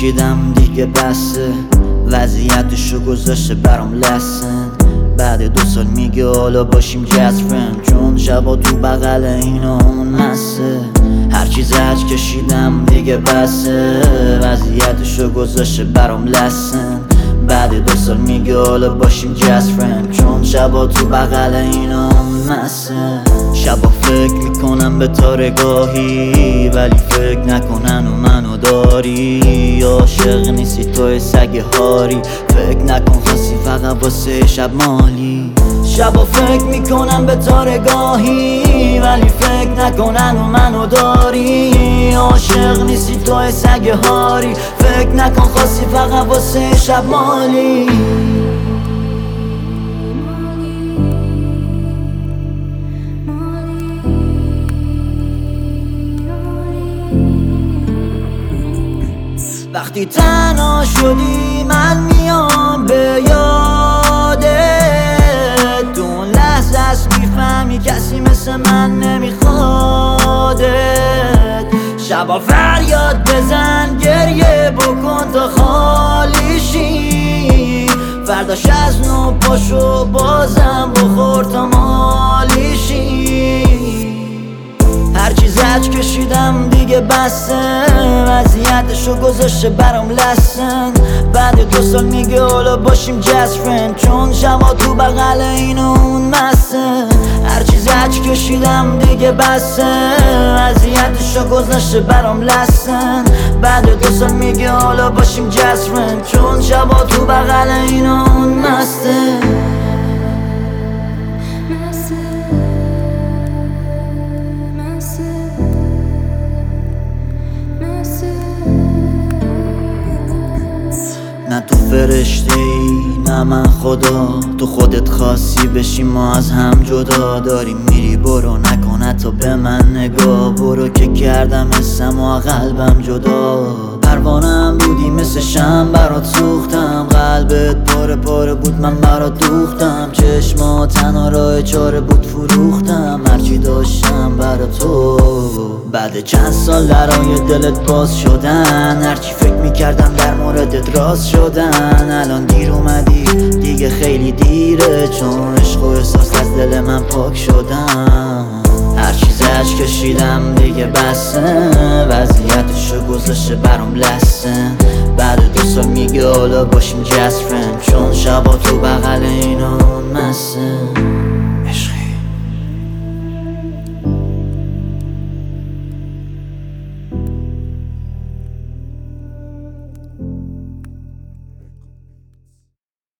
کشیدم دیگه بسه، وضعیتشو گذاشته برام لسن. بعد 2 سال میگه حالا باشیم جست فرند، چون شبا تو بغل اینا همون مسه. هرچی زج کشیدم دیگه بسه، وضعیتشو گذاشته برام لسن. بعد 2 سال میگه حالا باشیم جست فرند، چون شبا تو بغل اینا همون مسه. شبا فکر میکنم به تارگاهی، ولی فکر نکنن و منو داری. عاشق نیستی توی سگ هاری، فکر نکن خواستی فقط واسه شب مالی. شبا فکر میکنم به تارگاهی، ولی فکر نکنن و منو داری. عاشق نیستی توی سگ هاری، فکر نکن خواستی فقط واسه شب مالی. وقتی تنها شدی من میام به یادت، تو اون لحظه است میفهمی کسی مثل من نمیخوادت. شبا فریاد بزن گریه بکن تا خالیشی، فرداش از نو پاشو بازم بخور تا مالیشی. هرچی زج کشیدم دیگه بسه، وضعیتشو گذاشته برام لسن. بعد 2 سال میگه حالا باشیم جست فرند، چون شما تو بغل این و اون مسه. هرچی زج کشیدم دیگه بسه، وضعیتشو گذاشته برام لسن. بعد 2 سال میگه حالا باشیم جست فرند، چون شما تو بغل این و اون مسته. نه تو فرشته ای نه من خدا، تو خودت خواستی بشیم ما از هم جدا. داری میری برو نکن حتی به من نگاه، برو که کردم حسم و قلبم جدا. پروانم بودی مثل شم برات سوختم، قلبت پاره پاره بود من برات دوختم. چشما تنها راه چاره بود فروختم، هرچی داشتم برا تو. بعد چند سال درای دلت باز شدن، هرچی فکر میکردم در موردت راز شدن. الان دیر اومدی دیگه خیلی دیره، چون عشق و احساس از دل من پاک شدن. هرچی زج کشیدم دیگه بسه، وضعیتشو گذاشته برام لسن. بعد 2 سال میگه حالا باشیم جست فرند، چون شبا تو